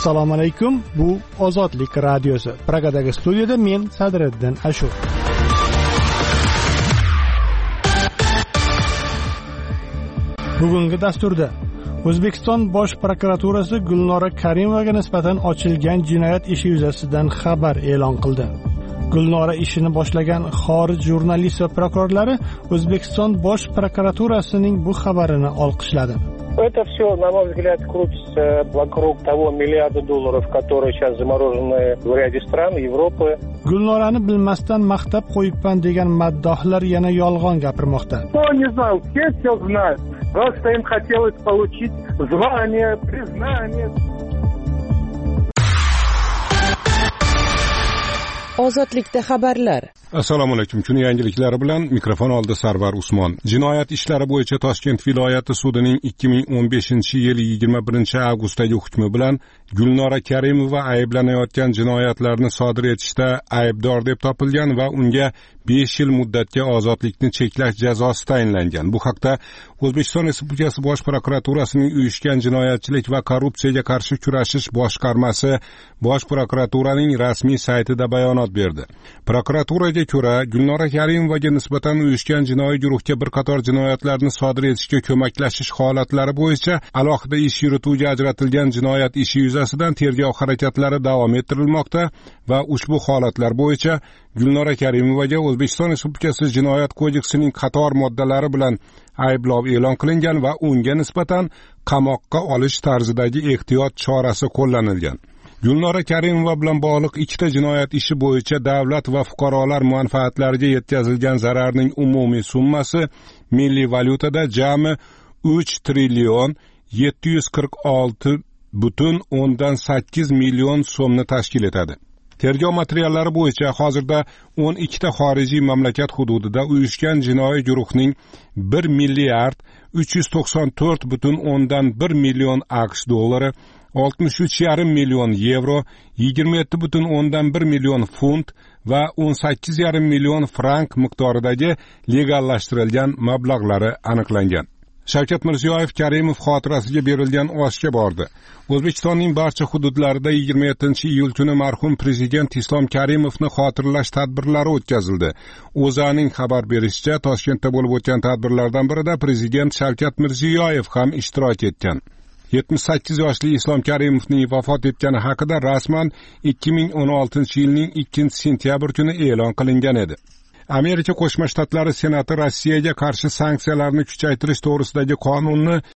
Assalomu alaykum. Bu Ozodlik radiosi. Pragadagi studiyada men Sadriddin Ashur. Bugungi dasturda O'zbekiston Bosh prokuraturasi Gulnora Karimovaga nisbatan ochilgan jinoyat ishi yuzasidan xabar e'lon qildi. Gulnora ishini boshlagan xorij jurnalist va prokurorlari O'zbekiston Bosh prokuraturasining bu xabarini olqishladi. Это все, на мой взгляд, крутится вокруг того миллиарда долларов, которые сейчас заморожены в ряде стран Европы. Gulnorani bilmasdan maqtab qo'yibman degan maddohlar yana yolg'on gapirmoqda. Кто не знал, все знают. Просто им хотелось получить звание, признание. Ozodlikda xabarlar. Assalomu alaykum. Kun yangiliklari bilan mikrofon oldi Sarvar Usmon. Jinoyat ishlari bo'yicha Toshkent viloyati sudining 2015-yil 21-avgustdagi hukmi bilan Gulnora Karimova ayblanayotgan jinoyatlarni sodir etishda aybdor deb topilgan va unga 5 yil muddatga ozodlikni cheklash jazosi tayinlangan. Bu haqda O'zbekiston Respublikasi Bosh prokuraturasining uyushgan jinoyatchilik va korrupsiyaga qarshi kurashish boshqarmasi Bosh prokuraturaning rasmiy saytida bayonot berdi. Prokuraturaga ko'ra, Gulnora Karimovaga nisbatan uyushgan jinoiy guruhga bir qator jinoyatlarni sodir etishga ko'maklashish holatlari bo'yicha alohida ish yurituvga ajratilgan jinoyat ishi yuzasidan tergov harakatlari davom ettirilmoqda va ushbu holatlar bo'yicha Gulnora Karimovaga O'zbekiston Respublikasi Jinoyat kodeksining qator moddalari bilan ayblov e'lon qilingan va unga nisbatan qamoqqa olish tarzidagi ehtiyot chorasi qo'llanilgan. Gulnora Karimova bilan bog'liq ikkita jinoyat ishi bo'yicha davlat va fuqarolar manfaatlariga yetkazilgan zararning umumiy summasi milliy valyutada jami 3,746,8 million so'mni tashkil etadi. Tergov materiallari bo'yicha hozirda 12 ta xorijiy mamlakat hududida uyushgan jinoiy guruhning 1 milliard 394,1 million AQSh dollari, 63,5 million yevro, 27,1 million funt va 18,5 million frank miqdoridagi legallashtirilgan mablag'lari aniqlangan. Shavkat Mirziyoyev Karimov xotirasiga berilgan oshga bordi. O'zbekistonning barcha hududlarida 27-iyul kuni marhum prezident Islom Karimovni xotirlash tadbirlari o'tkazildi. O'zAning xabar berishicha, Toshkentda bo'lib o'tgan tadbirlardan birida prezident Shavkat Mirziyoyev ham ishtirok etgan. 78 yoshli Islom Karimovning vafot etgani haqida rasman 2016-yilning 2-sentyabr kuni e'lon qilingan edi. Amerika Qo'shma Shtatlari Senati Rossiyaga qarshi sanksiyalarni kuchaytirish to'g'risidagi qonunni